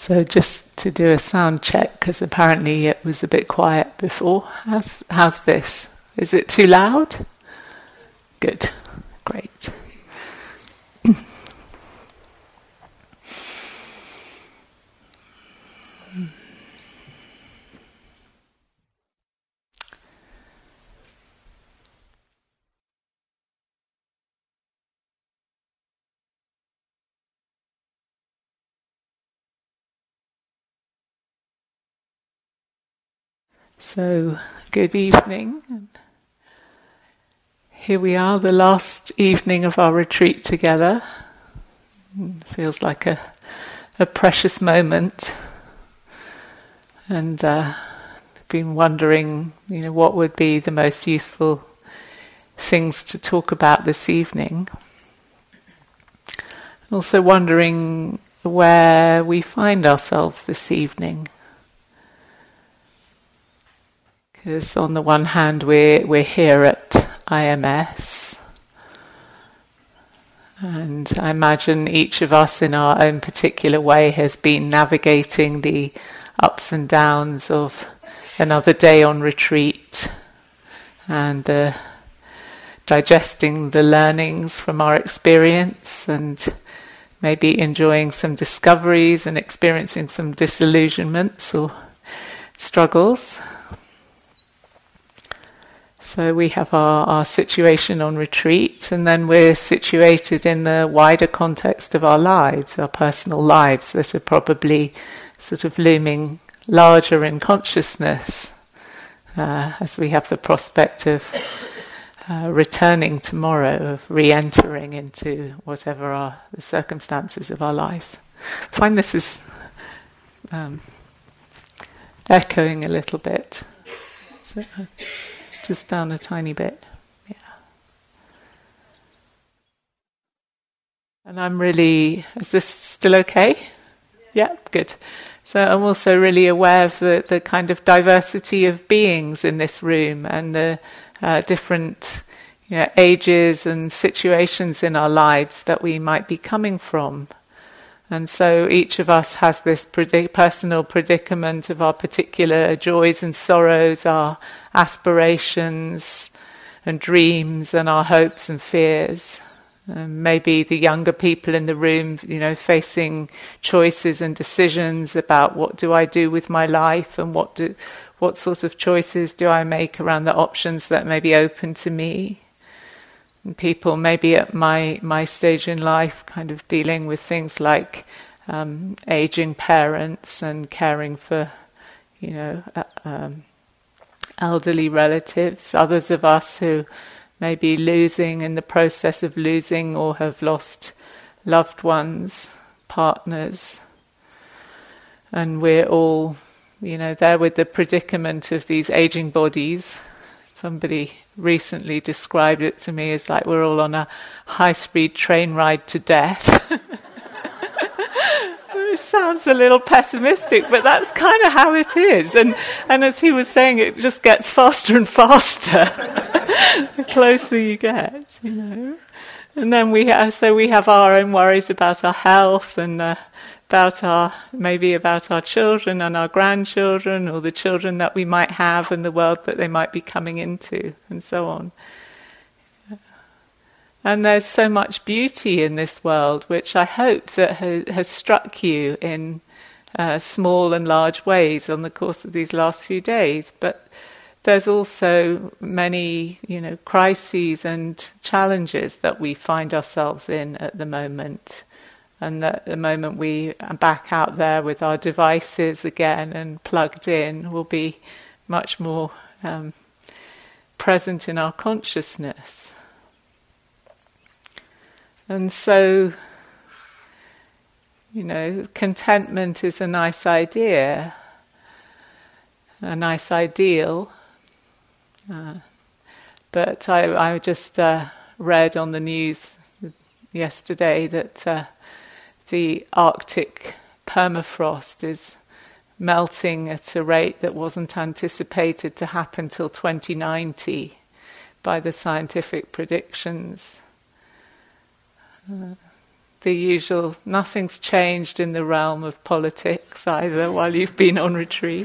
So just to do a sound check, because apparently it was a bit quiet before. How's this? Is it too loud? Good. Great. So, good evening. Here we are, the last evening of our retreat together. It feels like a precious moment. And been wondering, what would be the most useful things to talk about this evening. Also wondering where we find ourselves this evening. Because on the one hand, we're here at IMS, and I imagine each of us in our own particular way has been navigating the ups and downs of another day on retreat, and digesting the learnings from our experience, and maybe enjoying some discoveries and experiencing some disillusionments or struggles. So we have our situation on retreat, and then we're situated in the wider context of our lives, our personal lives that are probably sort of looming larger in consciousness as we have the prospect of returning tomorrow, of re-entering into whatever the circumstances of our lives. I find this is echoing a little bit. So, just down a tiny bit. Yeah. And I'm really... Is this still okay? Yeah, good. So I'm also really aware of the kind of diversity of beings in this room and the different ages and situations in our lives that we might be coming from. And so each of us has this personal predicament of our particular joys and sorrows, our aspirations and dreams and our hopes and fears. Maybe the younger people in the room, facing choices and decisions about what do I do with my life and what sort of choices do I make around the options that may be open to me. And people maybe at my stage in life kind of dealing with things like aging parents and caring for, elderly relatives. Others of us who may be losing, in the process of losing, or have lost loved ones, partners. And we're all, there with the predicament of these aging bodies. Somebody recently described it to me as like we're all on a high-speed train ride to death. It sounds a little pessimistic, but that's kind of how it is. And as he was saying, it just gets faster and faster the closer you get, And then we have our own worries about our health and about our children and our grandchildren, or the children that we might have and the world that they might be coming into, and so on. And there's so much beauty in this world, which I hope that has struck you in small and large ways on the course of these last few days. But there's also many, crises and challenges that we find ourselves in at the moment. And that the moment we are back out there with our devices again and plugged in, will be much more present in our consciousness. And so, contentment is a nice idea, a nice ideal. But I just read on the news yesterday that the Arctic permafrost is melting at a rate that wasn't anticipated to happen till 2090 by the scientific predictions. the usual, nothing's changed in the realm of politics either while you've been on retreat.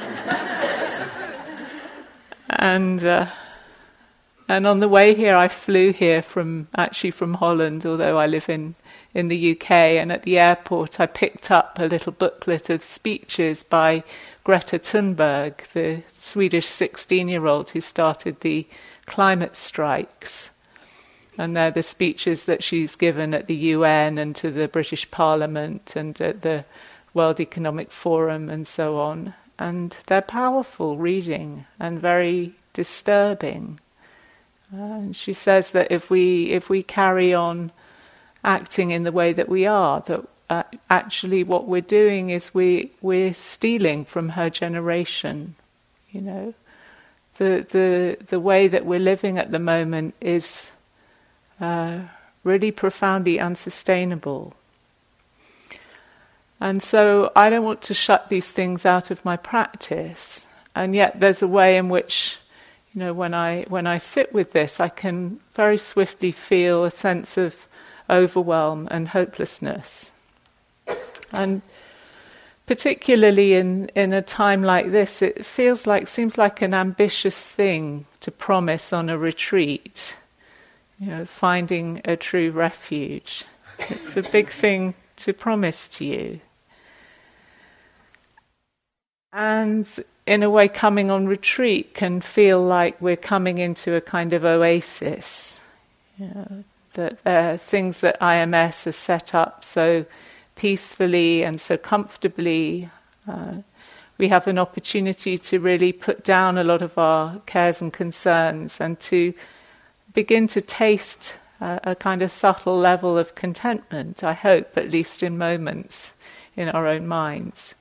And on the way here, I flew here from Holland, although I live in the UK. And at the airport, I picked up a little booklet of speeches by Greta Thunberg, the Swedish 16-year-old who started the climate strikes. And they're the speeches that she's given at the UN and to the British Parliament and at the World Economic Forum and so on. And they're powerful reading and very disturbing. And she says that if we carry on acting in the way that we are, that actually what we're doing is we're stealing from her generation. You know, the way that we're living at the moment is really profoundly unsustainable. And so I don't want to shut these things out of my practice. And yet there's a way in which, you know, when I sit with this, I can very swiftly feel a sense of overwhelm and hopelessness. And particularly in a time like this, it seems like an ambitious thing to promise on a retreat, you know, finding a true refuge. It's a big thing to promise to you. And in a way, coming on retreat can feel like we're coming into a kind of oasis. You know, that there are things that IMS has set up so peacefully and so comfortably. We have an opportunity to really put down a lot of our cares and concerns and to begin to taste a kind of subtle level of contentment, I hope, at least in moments in our own minds.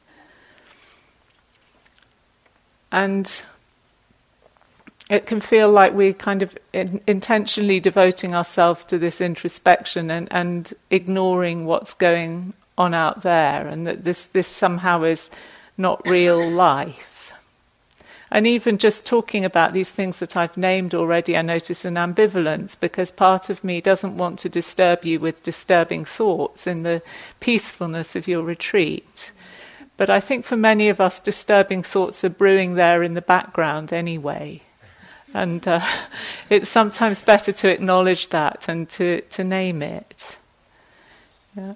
And it can feel like we're kind of intentionally devoting ourselves to this introspection and ignoring what's going on out there, and that this somehow is not real life. And even just talking about these things that I've named already, I notice an ambivalence, because part of me doesn't want to disturb you with disturbing thoughts in the peacefulness of your retreat. But I think for many of us, disturbing thoughts are brewing there in the background anyway. And it's sometimes better to acknowledge that and to name it. Yeah.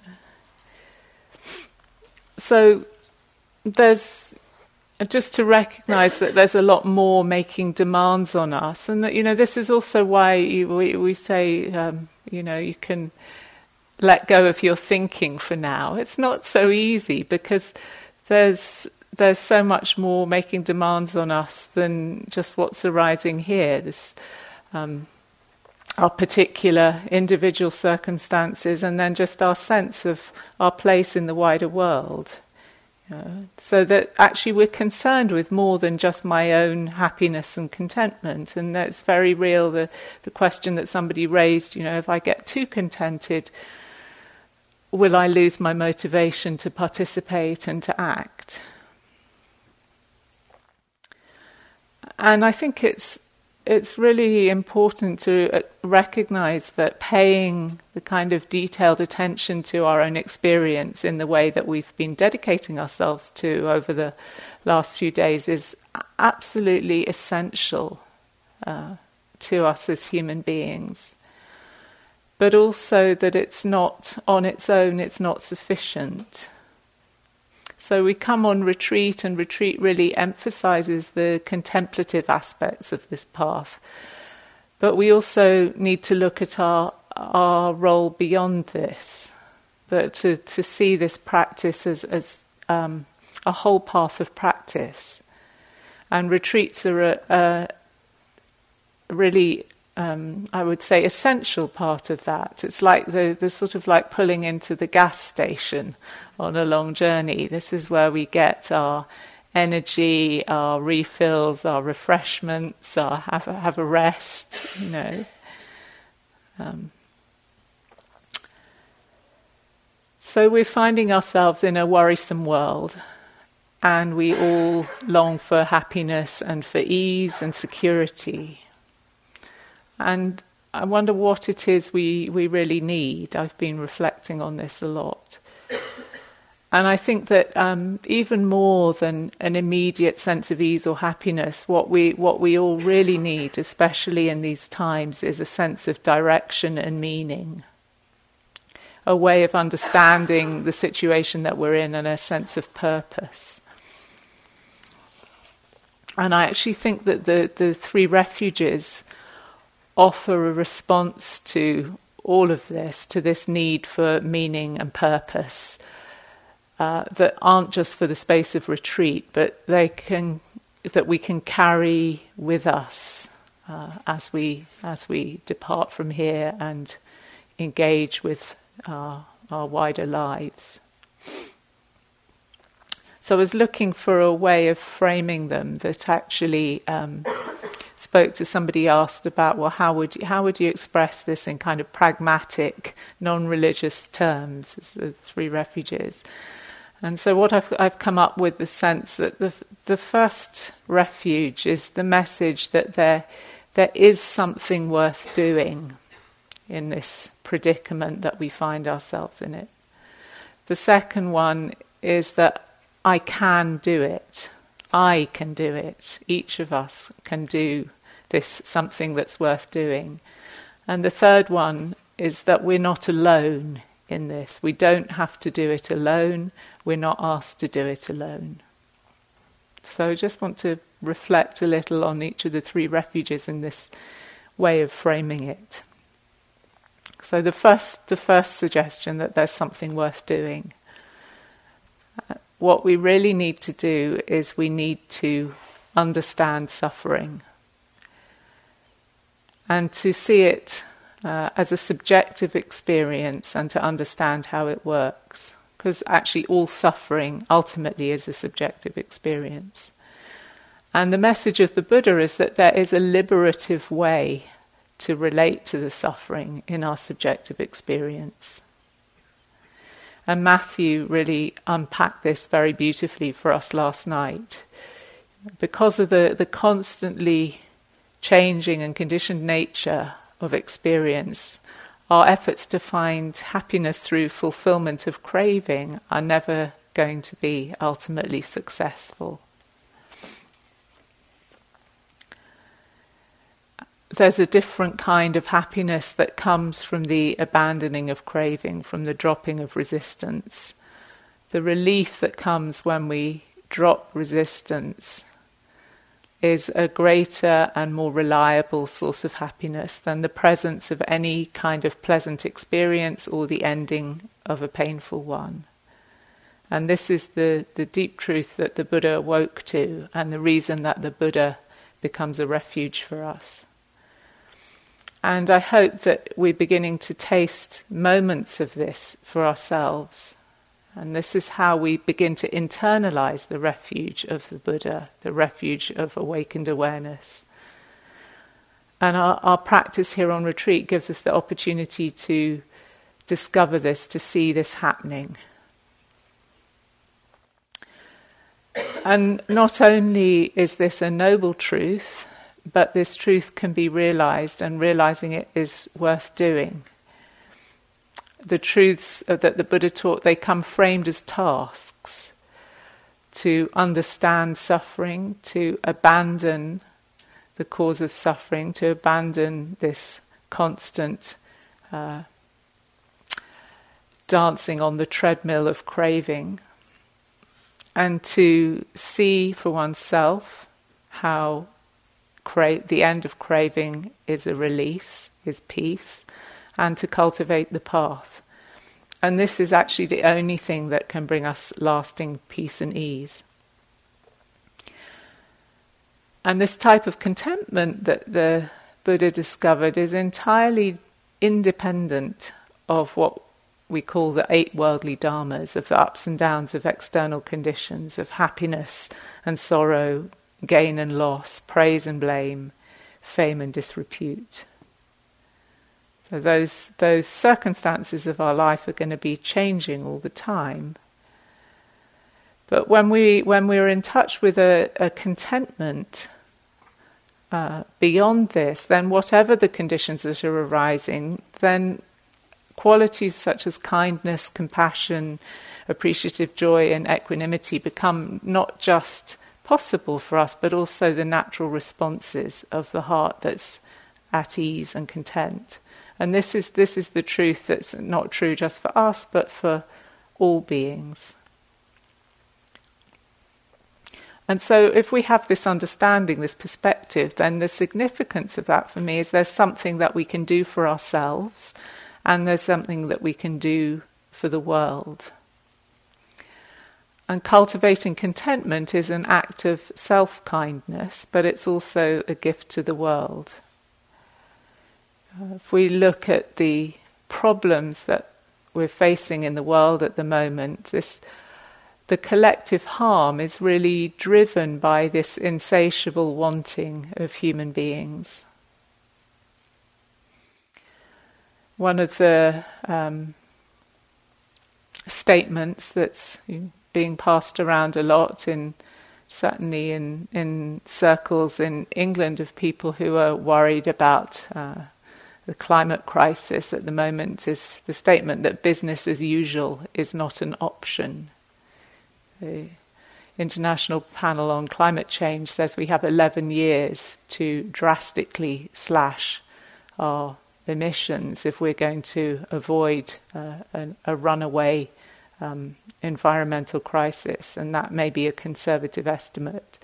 So there's just to recognize that there's a lot more making demands on us, and that, you know, this is also why we say, you know, you can let go of your thinking for now. It's not so easy because there's so much more making demands on us than just what's arising here. This, our particular individual circumstances, and then just our sense of our place in the wider world. So that actually we're concerned with more than just my own happiness and contentment. And that's very real, the question that somebody raised, you know, if I get too contented, will I lose my motivation to participate and to act? And I think it's really important to recognize that paying the kind of detailed attention to our own experience in the way that we've been dedicating ourselves to over the last few days is absolutely essential to us as human beings. But also that it's not, on its own, it's not sufficient. So we come on retreat, and retreat really emphasizes the contemplative aspects of this path. But we also need to look at our role beyond this, but to see this practice as a whole path of practice. And retreats are a really, I would say, essential part of that. It's like the sort of like pulling into the gas station on a long journey. This is where we get our energy, our refills, our refreshments, our have a rest, you know. So we're finding ourselves in a worrisome world, and we all long for happiness and for ease and security. And I wonder what it is we really need. I've been reflecting on this a lot. And I think that even more than an immediate sense of ease or happiness, what we all really need, especially in these times, is a sense of direction and meaning, a way of understanding the situation that we're in, and a sense of purpose. And I actually think that the three refuges offer a response to all of this, to this need for meaning and purpose. That aren't just for the space of retreat, but that we can carry with us as we depart from here and engage with our wider lives. So I was looking for a way of framing them that actually spoke to somebody asked about, well, how would you express this in kind of pragmatic, non-religious terms, as the three refuges. And so what I've come up with the sense that the first refuge is the message that there is something worth doing in this predicament that we find ourselves in it. The second one is that I can do it. I can do it. Each of us can do this something that's worth doing. And the third one is that we're not alone in this. We don't have to do it alone. We're not asked to do it alone. So I just want to reflect a little on each of the three refuges in this way of framing it. So the first suggestion, that there's something worth doing. What we really need to do is we need to understand suffering and to see it as a subjective experience and to understand how it works. Because actually all suffering ultimately is a subjective experience. And the message of the Buddha is that there is a liberative way to relate to the suffering in our subjective experience. And Matthew really unpacked this very beautifully for us last night. Because of the constantly changing and conditioned nature of experience, our efforts to find happiness through fulfillment of craving are never going to be ultimately successful. There's a different kind of happiness that comes from the abandoning of craving, from the dropping of resistance. The relief that comes when we drop resistance is a greater and more reliable source of happiness than the presence of any kind of pleasant experience or the ending of a painful one. And this is the deep truth that the Buddha awoke to, and the reason that the Buddha becomes a refuge for us. And I hope that we're beginning to taste moments of this for ourselves. And this is how we begin to internalize the refuge of the Buddha, the refuge of awakened awareness. And our practice here on retreat gives us the opportunity to discover this, to see this happening. And not only is this a noble truth, but this truth can be realized, and realizing it is worth doing. The truths that the Buddha taught, they come framed as tasks to understand suffering, to abandon the cause of suffering, to abandon this constant dancing on the treadmill of craving, and to see for oneself how the end of craving is a release, is peace, and to cultivate the path. And this is actually the only thing that can bring us lasting peace and ease. And this type of contentment that the Buddha discovered is entirely independent of what we call the 8 worldly dharmas, of the ups and downs of external conditions, of happiness and sorrow, gain and loss, praise and blame, fame and disrepute. So those circumstances of our life are going to be changing all the time. But when we're in touch with a contentment beyond this, then whatever the conditions that are arising, then qualities such as kindness, compassion, appreciative joy and equanimity become not just possible for us, but also the natural responses of the heart that's at ease and content. And this is the truth that's not true just for us, but for all beings. And so if we have this understanding, this perspective, then the significance of that for me is there's something that we can do for ourselves, and there's something that we can do for the world. And cultivating contentment is an act of self-kindness, but it's also a gift to the world. If we look at the problems that we're facing in the world at the moment, the collective harm is really driven by this insatiable wanting of human beings. One of the statements that's being passed around a lot, certainly in circles in England, of people who are worried about the climate crisis at the moment, is the statement that business as usual is not an option. The International Panel on Climate Change says we have 11 years to drastically slash our emissions if we're going to avoid a runaway environmental crisis, and that may be a conservative estimate.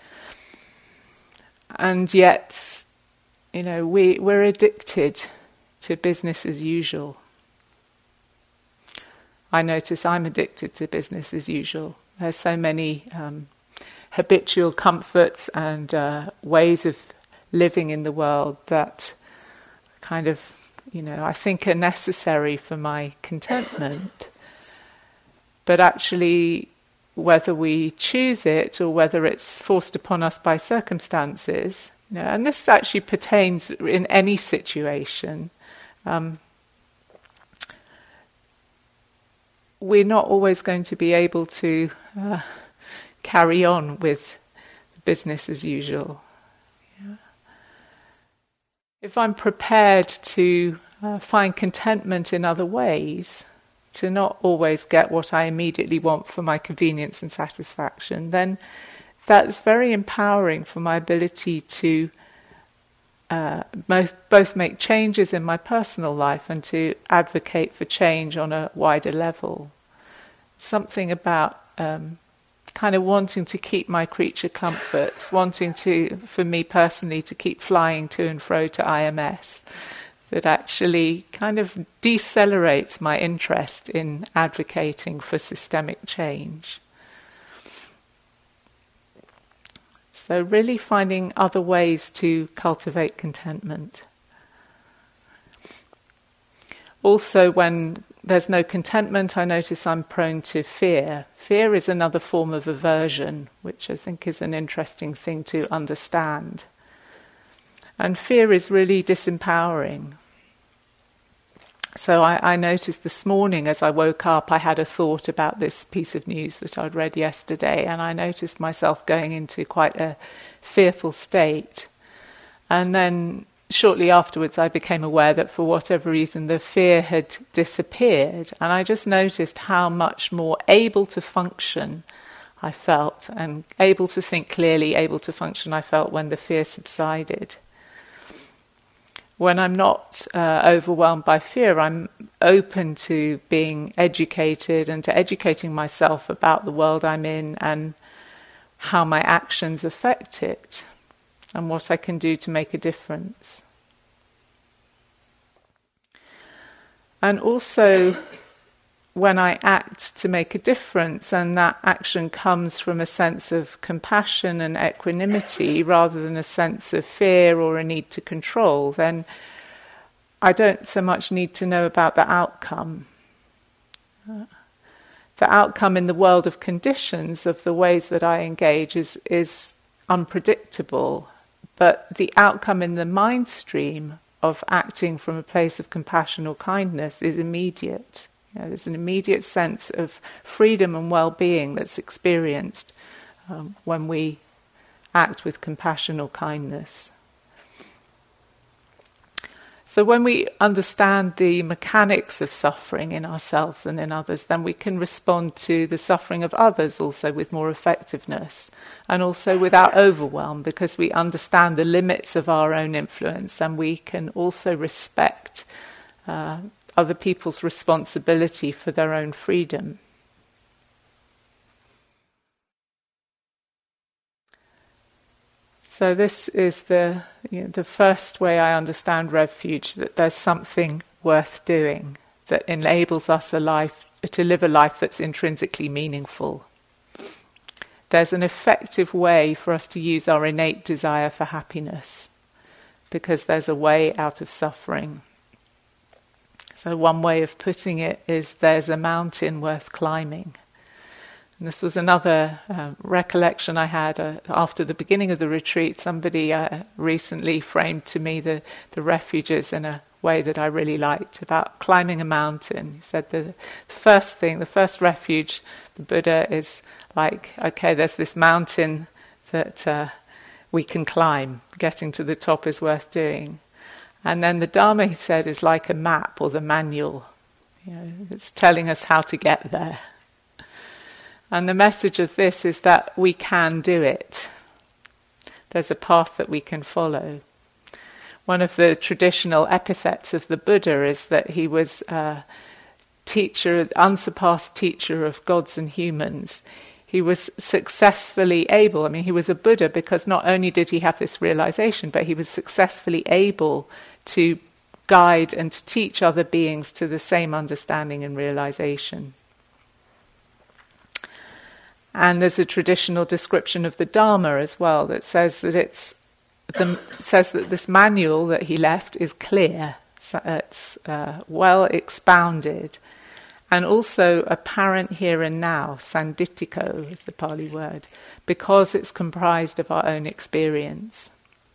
And yet, we're addicted to business as usual. I notice I'm addicted to business as usual. There's so many habitual comforts and ways of living in the world that kind of, I think are necessary for my contentment. But actually, whether we choose it or whether it's forced upon us by circumstances, and this actually pertains in any situation, we're not always going to be able to carry on with business as usual. Yeah. If I'm prepared to find contentment in other ways, to not always get what I immediately want for my convenience and satisfaction, then that's very empowering for my ability to both make changes in my personal life and to advocate for change on a wider level. Something about kind of wanting to keep my creature comforts, wanting to, for me personally, to keep flying to and fro to IMS, that actually kind of decelerates my interest in advocating for systemic change. So really finding other ways to cultivate contentment. Also, when there's no contentment, I notice I'm prone to fear. Fear is another form of aversion, which I think is an interesting thing to understand. And fear is really disempowering. So I noticed this morning as I woke up, I had a thought about this piece of news that I'd read yesterday, and I noticed myself going into quite a fearful state. And then shortly afterwards I became aware that for whatever reason the fear had disappeared, and I just noticed how much more able to function I felt, and able to think clearly, able to function I felt when the fear subsided. When I'm not overwhelmed by fear, I'm open to being educated and to educating myself about the world I'm in and how my actions affect it and what I can do to make a difference. And also, when I act to make a difference and that action comes from a sense of compassion and equanimity rather than a sense of fear or a need to control, then I don't so much need to know about the outcome. The outcome in the world of conditions of the ways that I engage is unpredictable, but the outcome in the mind stream of acting from a place of compassion or kindness is immediate. There's an immediate sense of freedom and well-being that's experienced when we act with compassion or kindness. So when we understand the mechanics of suffering in ourselves and in others, then we can respond to the suffering of others also with more effectiveness and also without overwhelm, because we understand the limits of our own influence, and we can also respect other people's responsibility for their own freedom. So this is the first way I understand refuge, that there's something worth doing that enables us to live a life that's intrinsically meaningful. There's an effective way for us to use our innate desire for happiness, because there's a way out of suffering. So one way of putting it is, there's a mountain worth climbing. And this was another recollection I had after the beginning of the retreat. Somebody recently framed to me the refuges in a way that I really liked, about climbing a mountain. He said the first refuge, the Buddha, is like, okay, there's this mountain that we can climb. Getting to the top is worth doing. And then the Dharma, he said, is like a map or the manual. It's telling us how to get there. And the message of this is that we can do it. There's a path that we can follow. One of the traditional epithets of the Buddha is that he was a teacher, unsurpassed teacher of gods and humans. He was successfully able, he was a Buddha because not only did he have this realization, but he was successfully able to guide and to teach other beings to the same understanding and realization. And there's a traditional description of the Dharma as well that says that this manual that he left is clear, so it's well expounded, and also apparent here and now. Sanditiko is the Pali word, because it's comprised of our own experience.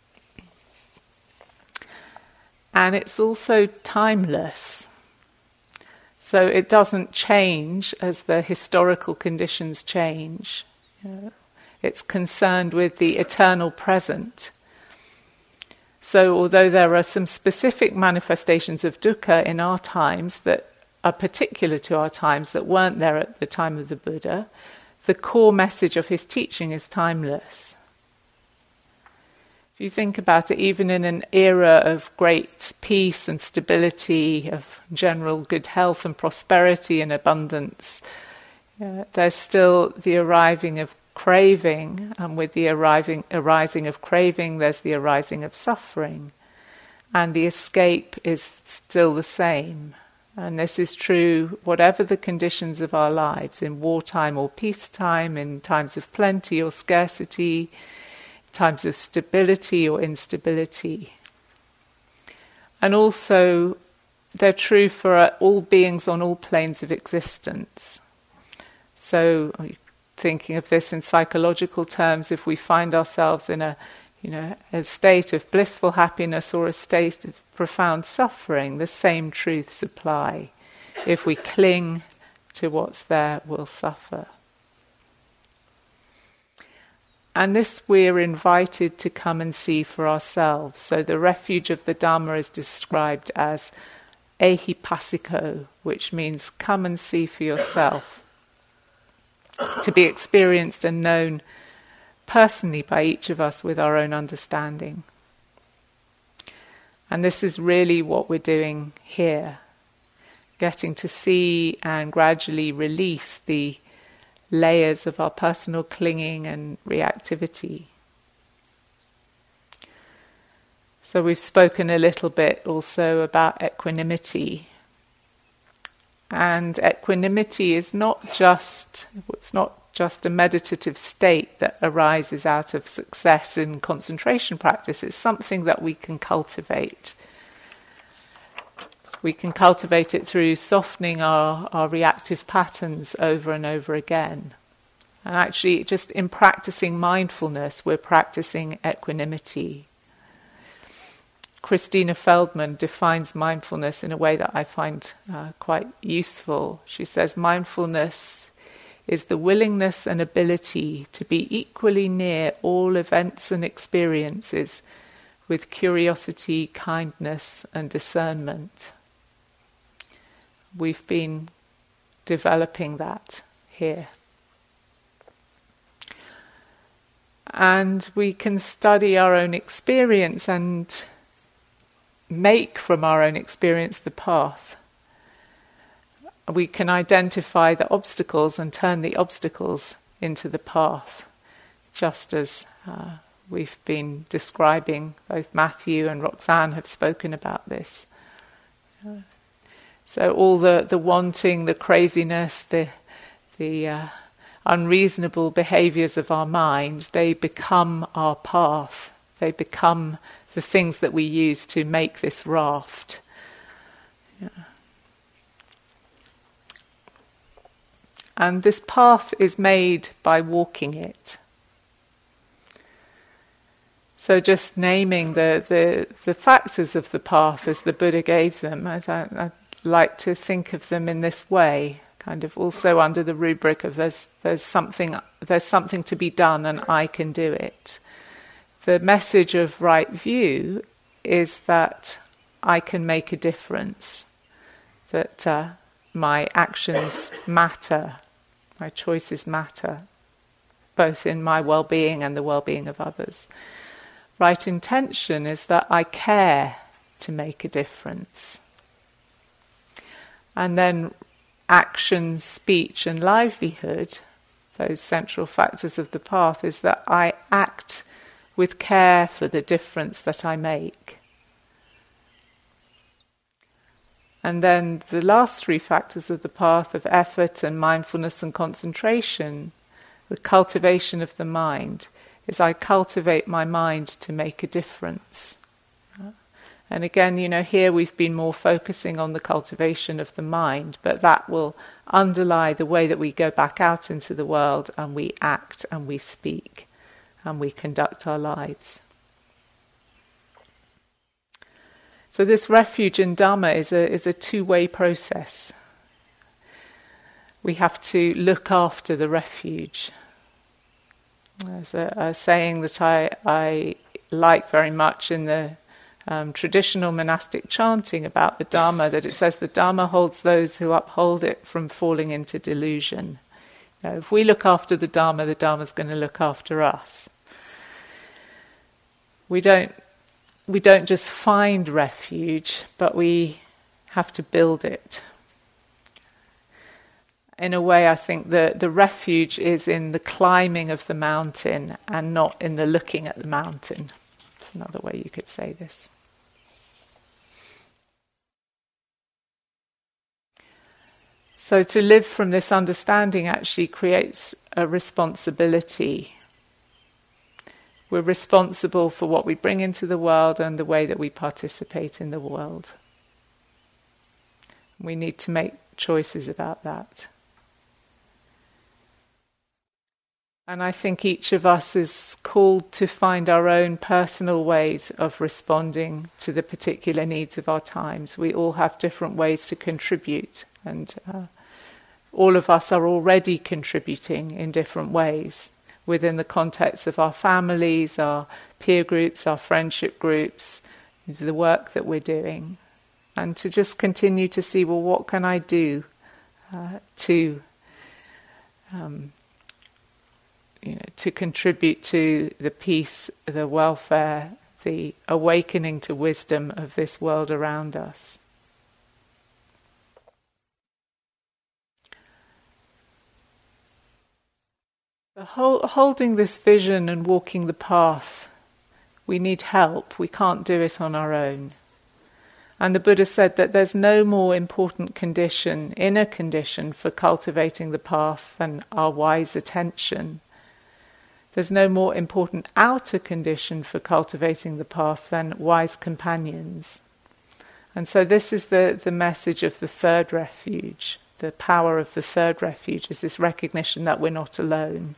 And it's also timeless. So it doesn't change as the historical conditions change. It's concerned with the eternal present. So although there are some specific manifestations of dukkha in our times that are particular to our times that weren't there at the time of the Buddha, the core message of his teaching is timeless. If you think about it, even in an era of great peace and stability, of general good health and prosperity and abundance, there's still the arriving of craving, and with the arising of craving, there's the arising of suffering. And the escape is still the same. And this is true whatever the conditions of our lives, in wartime or peacetime, in times of plenty or scarcity, times of stability or instability. And also, they're true for all beings on all planes of existence. So, thinking of this in psychological terms, if we find ourselves in a state of blissful happiness or a state of profound suffering, the same truths apply. If we cling to what's there, we'll suffer. And this we're invited to come and see for ourselves. So the refuge of the Dhamma is described as ehipassiko, which means come and see for yourself, to be experienced and known personally by each of us with our own understanding. And this is really what we're doing here, getting to see and gradually release the layers of our personal clinging and reactivity. So we've spoken a little bit also about equanimity. And equanimity is not just a meditative state that arises out of success in concentration practice. It's something that we can cultivate. We can cultivate it through softening our reactive patterns over and over again. And actually, just in practicing mindfulness, we're practicing equanimity. Christina Feldman defines mindfulness in a way that I find quite useful. She says, mindfulness is the willingness and ability to be equally near all events and experiences, with curiosity, kindness, and discernment. We've been developing that here. And we can study our own experience and make from our own experience the path. We can identify the obstacles and turn the obstacles into the path, just as we've been describing. Both Matthew and Roxanne have spoken about this. So all the wanting, the craziness, the unreasonable behaviours of our mind, they become our path. They become the things that we use to make this raft. Yeah. And this path is made by walking it. So just naming the factors of the path as the Buddha gave them, I like to think of them in this way, kind of also under the rubric of there's something to be done and I can do it. The message of right view is that I can make a difference, that my actions matter, my choices matter, both in my well-being and the well-being of others. Right intention is that I care to make a difference. And then action, speech and livelihood, those central factors of the path, is that I act with care for the difference that I make. And then the last three factors of the path of effort and mindfulness and concentration, the cultivation of the mind, is I cultivate my mind to make a difference. And again, here we've been more focusing on the cultivation of the mind, but that will underlie the way that we go back out into the world and we act and we speak and we conduct our lives. So this refuge in Dhamma is a two-way process. We have to look after the refuge. There's a saying that I like very much in the traditional monastic chanting about the Dhamma, that it says the Dhamma holds those who uphold it from falling into delusion. If we look after the Dhamma's going to look after us. We don't just find refuge, but we have to build it. In a way, I think the refuge is in the climbing of the mountain and not in the looking at the mountain. That's another way you could say this. So to live from this understanding actually creates a responsibility. We're responsible for what we bring into the world and the way that we participate in the world. We need to make choices about that. And I think each of us is called to find our own personal ways of responding to the particular needs of our times. We all have different ways to contribute, and all of us are already contributing in different ways within the context of our families, our peer groups, our friendship groups, the work that we're doing. And to just continue to see, well, what can I do to contribute to the peace, the welfare, the awakening to wisdom of this world around us. Holding this vision and walking the path, we need help. We can't do it on our own. And the Buddha said that there's no more important condition, inner condition, for cultivating the path than our wise attention. There's no more important outer condition for cultivating the path than wise companions. And so this is the message of the third refuge. The power of the third refuge is this recognition that we're not alone.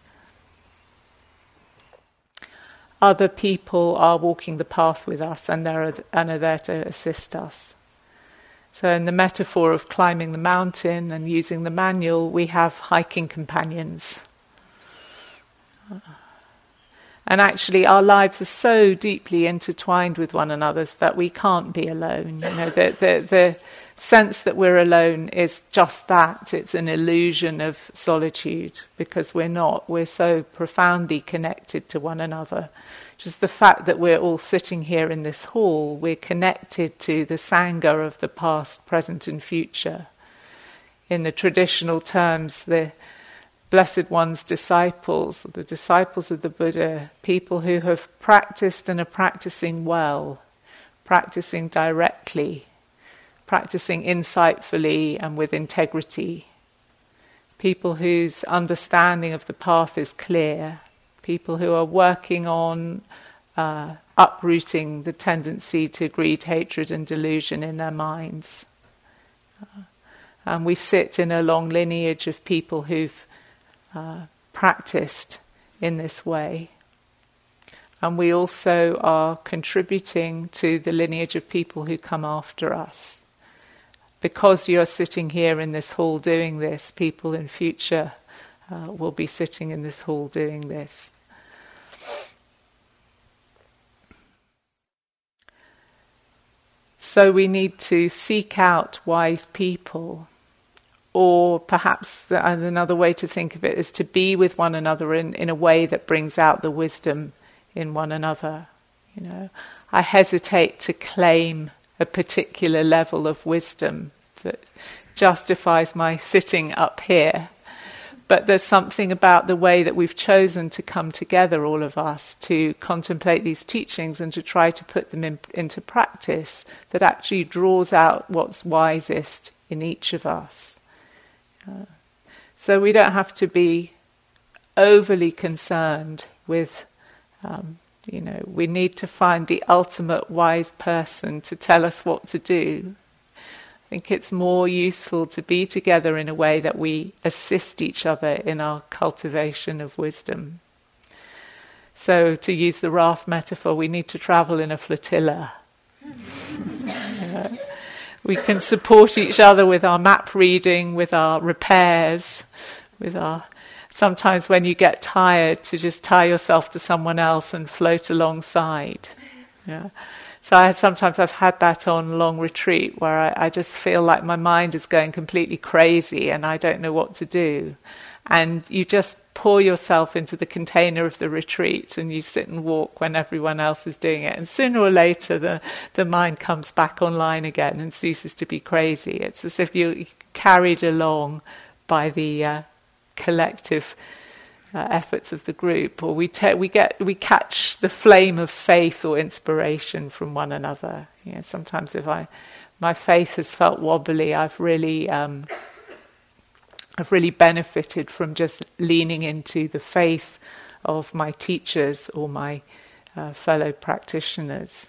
Other people are walking the path with us and are there to assist us. So in the metaphor of climbing the mountain and using the manual, we have hiking companions. And actually our lives are so deeply intertwined with one another's that we can't be alone. You know, the sense that we're alone is just that. It's an illusion of solitude, because we're not. We're so profoundly connected to one another. Just the fact that we're all sitting here in this hall, we're connected to the Sangha of the past, present and future. In the traditional terms, the Blessed One's disciples, the disciples of the Buddha, people who have practiced and are practicing well, practicing directly, practicing insightfully and with integrity. People whose understanding of the path is clear. People who are working on uprooting the tendency to greed, hatred and delusion in their minds. And we sit in a long lineage of people who've practiced in this way. And we also are contributing to the lineage of people who come after us. Because you're sitting here in this hall doing this, people in future will be sitting in this hall doing this. So we need to seek out wise people. Or perhaps another way to think of it is to be with one another in a way that brings out the wisdom in one another. You know, I hesitate to claim a particular level of wisdom that justifies my sitting up here. But there's something about the way that we've chosen to come together, all of us, to contemplate these teachings and to try to put them into practice, that actually draws out what's wisest in each of us. So we don't have to be overly concerned with, we need to find the ultimate wise person to tell us what to do. I think it's more useful to be together in a way that we assist each other in our cultivation of wisdom. So to use the raft metaphor, we need to travel in a flotilla. We can support each other with our map reading, with our repairs, sometimes when you get tired, to just tie yourself to someone else and float alongside. Yeah. So sometimes I've had that on long retreat where I just feel like my mind is going completely crazy and I don't know what to do. And you just pour yourself into the container of the retreat and you sit and walk when everyone else is doing it. And sooner or later the mind comes back online again and ceases to be crazy. It's as if you're carried along by the collective efforts of the group, or we catch the flame of faith or inspiration from one another. You know, sometimes if my faith has felt wobbly, I've really benefited from just leaning into the faith of my teachers or my fellow practitioners.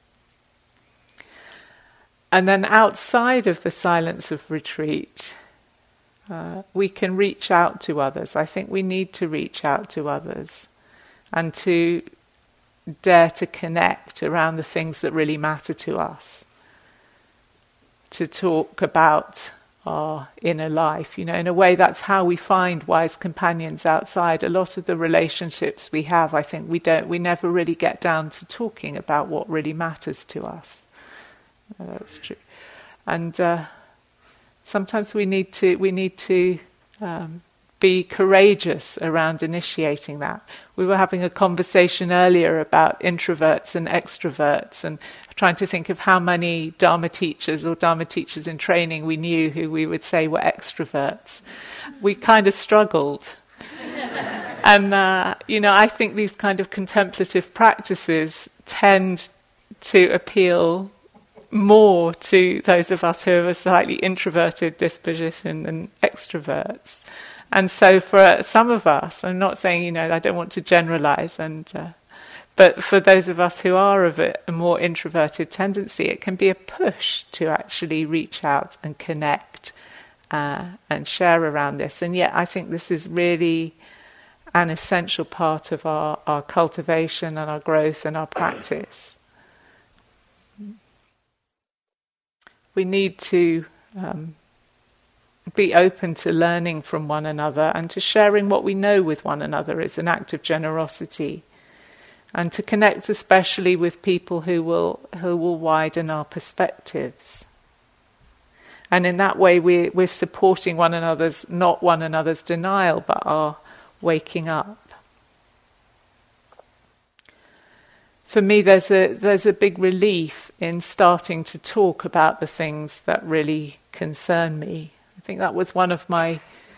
And then outside of the silence of retreat, we can reach out to others. I think we need to reach out to others and to dare to connect around the things that really matter to us. To talk about our inner life, in a way that's how we find wise companions outside. A lot of the relationships we have, I think we never really get down to talking about what really matters to us. That's true. And sometimes we need to be courageous around initiating that. We were having a conversation earlier about introverts and extroverts, and trying to think of how many Dharma teachers or Dharma teachers in training we knew who we would say were extroverts. We kind of struggled. And, I think these kind of contemplative practices tend to appeal more to those of us who have a slightly introverted disposition than extroverts. And so for some of us, I'm not saying, I don't want to generalize, but for those of us who are of a more introverted tendency, it can be a push to actually reach out and connect and share around this. And yet I think this is really an essential part of our cultivation and our growth and our practice. We need to be open to learning from one another, and to sharing what we know with one another is an act of generosity. and to connect especially with people who will widen our perspectives. And in that way we're supporting one another's, not one another's denial, but our waking up. For me, there's a big relief in starting to talk about the things that really concern me. I think that was one of my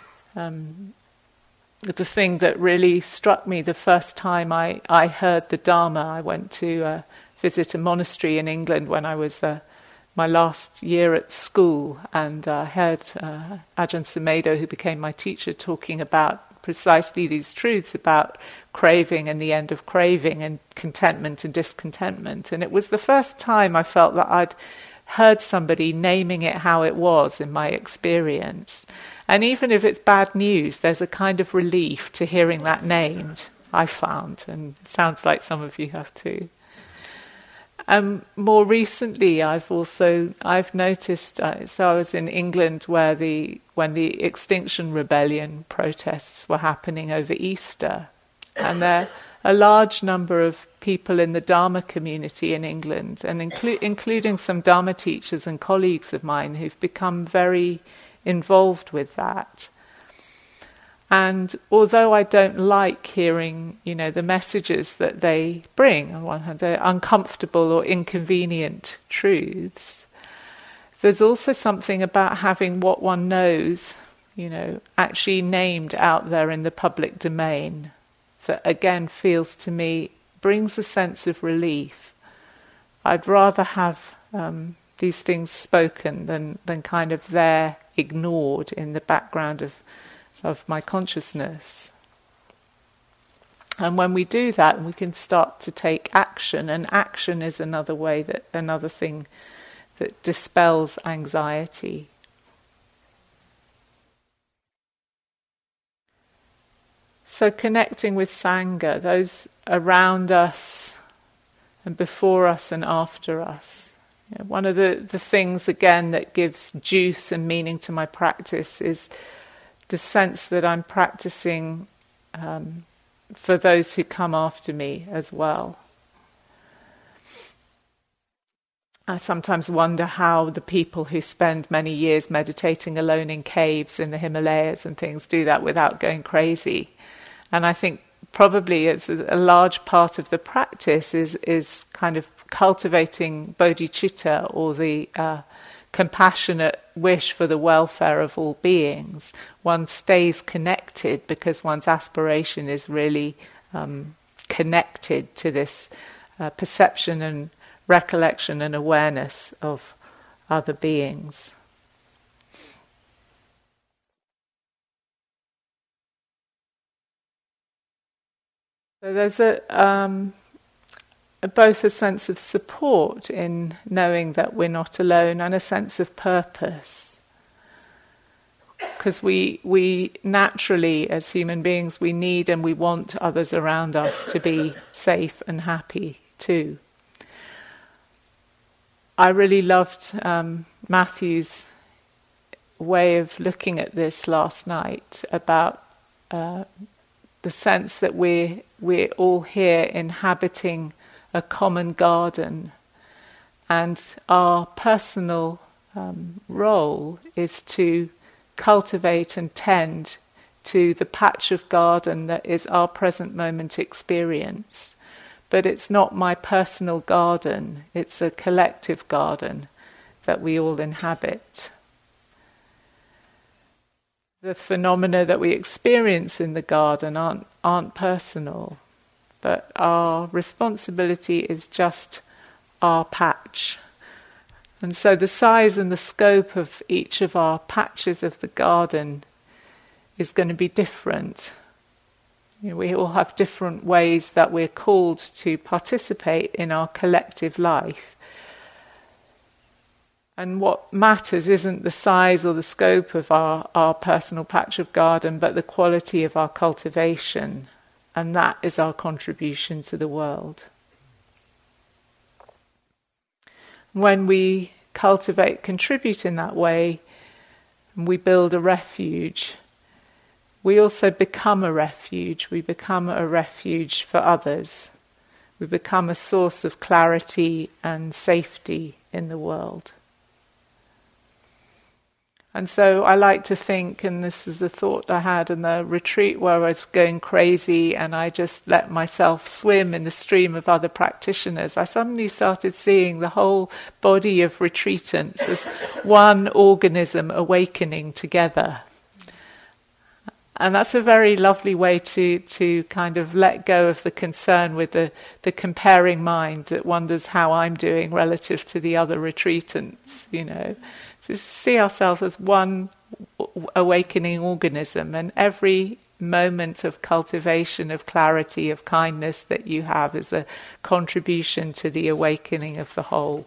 the thing that really struck me the first time I heard the Dharma. I went to visit a monastery in England when I was my last year at school, and I heard Ajahn Sumedho, who became my teacher, talking about precisely these truths about craving and the end of craving and contentment and discontentment. And it was the first time I felt that I'd heard somebody naming it how it was in my experience. And even if it's bad news, there's a kind of relief to hearing that named, I found, and it sounds like some of you have too. More recently, I've noticed. So I was in England when the Extinction Rebellion protests were happening over Easter, and there are a large number of people in the Dharma community in England, and including some Dharma teachers and colleagues of mine who've become very involved with that. And although I don't like hearing, the messages that they bring, on one hand, they're uncomfortable or inconvenient truths, there's also something about having what one knows, actually named out there in the public domain that again feels to me, brings a sense of relief. I'd rather have these things spoken than kind of there ignored in the background of my consciousness. And when we do that, we can start to take action, and action is another thing that dispels anxiety. So connecting with Sangha, those around us and before us and after us. One of the things, again, that gives juice and meaning to my practice is the sense that I'm practicing for those who come after me as well. I sometimes wonder how the people who spend many years meditating alone in caves in the Himalayas and things do that without going crazy. And I think probably it's a large part of the practice is kind of cultivating bodhicitta, or the compassionate wish for the welfare of all beings. One stays connected because one's aspiration is really connected to this perception and recollection and awareness of other beings. So there's both a sense of support in knowing that we're not alone, and a sense of purpose. Because we naturally, as human beings, we need and we want others around us to be safe and happy too. I really loved Matthew's way of looking at this last night, about the sense that we're all here inhabiting a common garden, and our personal role is to cultivate and tend to the patch of garden that is our present moment experience. But it's not my personal garden, it's a collective garden that we all inhabit. The phenomena that we experience in the garden aren't personal, but our responsibility is just our patch. And so the size and the scope of each of our patches of the garden is going to be different. We all have different ways that we're called to participate in our collective life. And what matters isn't the size or the scope of our personal patch of garden, but the quality of our cultivation. And that is our contribution to the world. When we contribute in that way, and we build a refuge, we also become a refuge. We become a refuge for others. We become a source of clarity and safety in the world. And so I like to think, and this is a thought I had in the retreat where I was going crazy and I just let myself swim in the stream of other practitioners, I suddenly started seeing the whole body of retreatants as one organism awakening together. And that's a very lovely way to kind of let go of the concern with the comparing mind that wonders how I'm doing relative to the other retreatants, you know. Just see ourselves as one awakening organism, and every moment of cultivation, of clarity, of kindness that you have is a contribution to the awakening of the whole.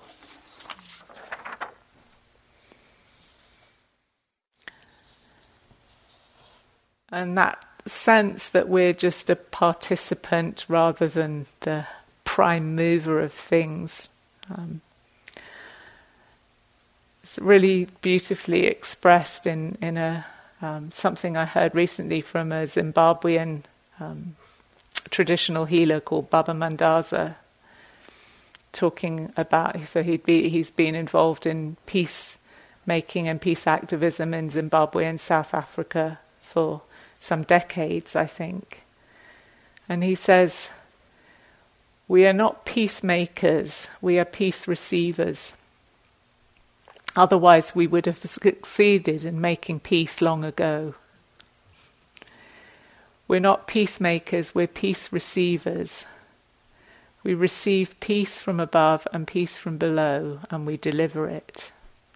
And that sense that we're just a participant rather than the prime mover of things, it's really beautifully expressed in a something I heard recently from a Zimbabwean traditional healer called Baba Mandaza, talking about, so he's been involved in peace making and peace activism in Zimbabwe and South Africa for some decades, I think. And he says, we are not peacemakers, we are peace receivers. Otherwise we would have succeeded in making peace long ago. We're not peacemakers, we're peace receivers. We receive peace from above and peace from below, and we deliver it.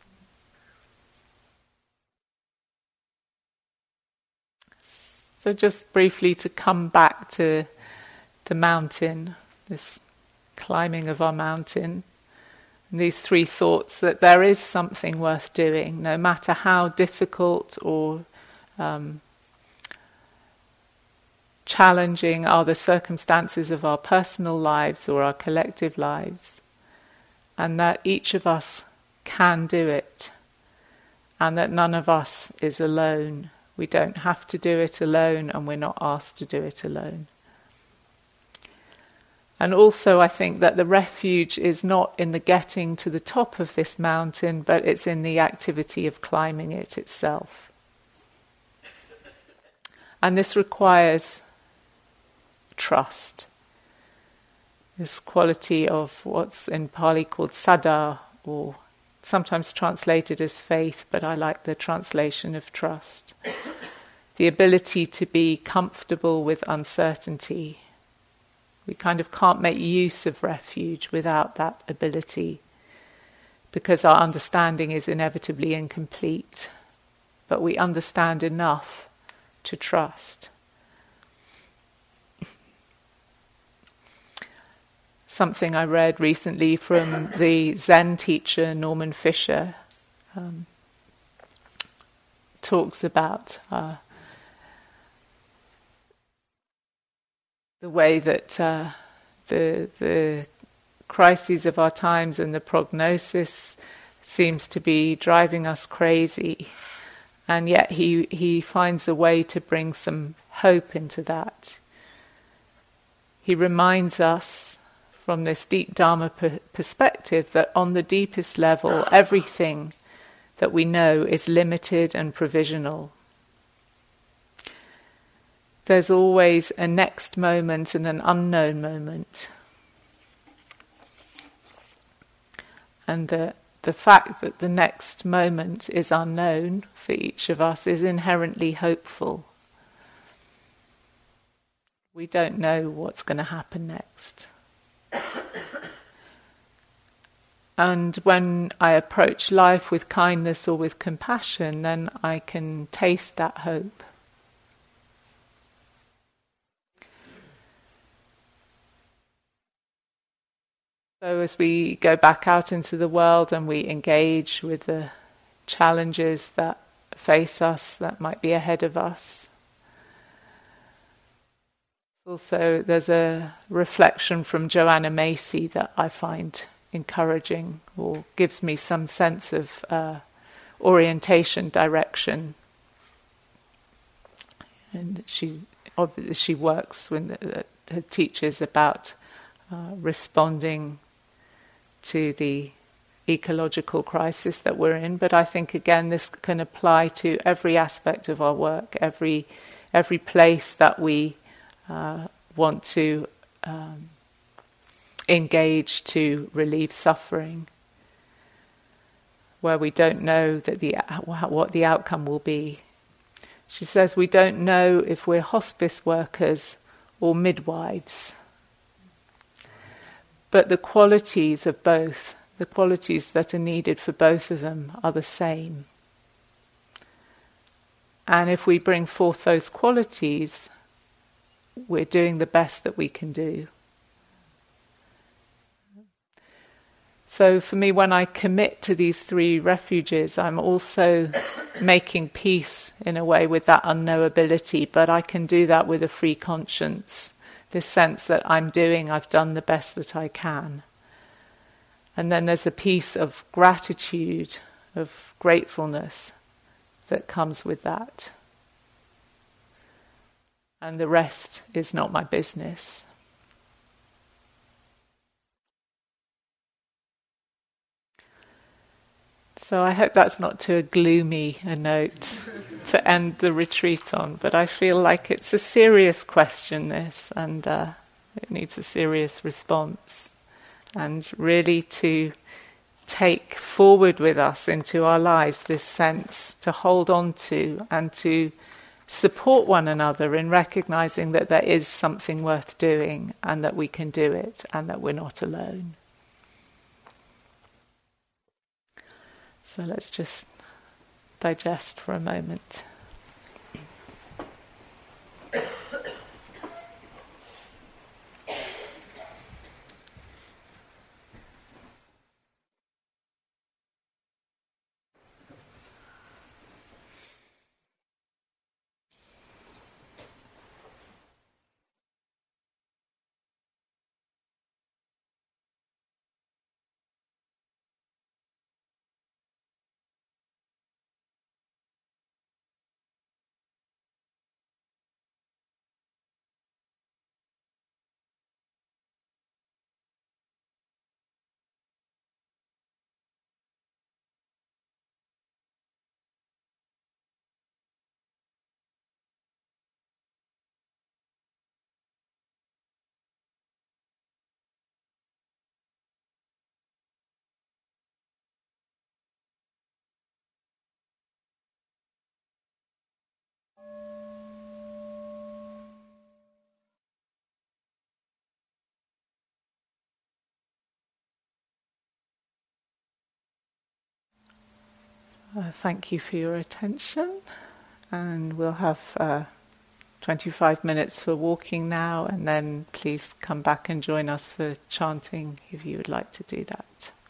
So just briefly to come back to the mountain, this climbing of our mountain, and these three thoughts that there is something worth doing, no matter how difficult or challenging are the circumstances of our personal lives or our collective lives, and that each of us can do it, and that none of us is alone. We don't have to do it alone, and we're not asked to do it alone. And also I think that the refuge is not in the getting to the top of this mountain, but it's in the activity of climbing it itself. And this requires trust. This quality of what's in Pali called saddha, or sometimes translated as faith, but I like the translation of trust. The ability to be comfortable with uncertainty. We kind of can't make use of refuge without that ability, because our understanding is inevitably incomplete. But we understand enough to trust. Something I read recently from the Zen teacher Norman Fisher talks about the way that the crises of our times and the prognosis seems to be driving us crazy, and yet he finds a way to bring some hope into that. He reminds us from this deep Dharma perspective that on the deepest level everything that we know is limited and provisional. There's always a next moment and an unknown moment. And the fact that the next moment is unknown for each of us is inherently hopeful. We don't know what's going to happen next. And when I approach life with kindness or with compassion, then I can taste that hope. So as we go back out into the world and we engage with the challenges that face us, that might be ahead of us, also there's a reflection from Joanna Macy that I find encouraging, or gives me some sense of orientation, direction. And she works with her teachers about responding to the ecological crisis that we're in. But I think again this can apply to every aspect of our work, every place that we want to engage to relieve suffering, where we don't know that what the outcome will be. She says we don't know if we're hospice workers or midwives, but the qualities of both, the qualities that are needed for both of them, are the same. And if we bring forth those qualities, we're doing the best that we can do. So for me, when I commit to these three refuges, I'm also making peace in a way with that unknowability, but I can do that with a free conscience, this sense that I've done the best that I can. And then there's a piece of gratitude, of gratefulness that comes with that. And the rest is not my business. So I hope that's not too gloomy a note to end the retreat on, but I feel like it's a serious question, this, and it needs a serious response. And really to take forward with us into our lives this sense to hold on to and to support one another in recognizing that there is something worth doing and that we can do it and that we're not alone. So let's just digest for a moment. Thank you for your attention, and we'll have 25 minutes for walking now, and then please come back and join us for chanting if you would like to do that.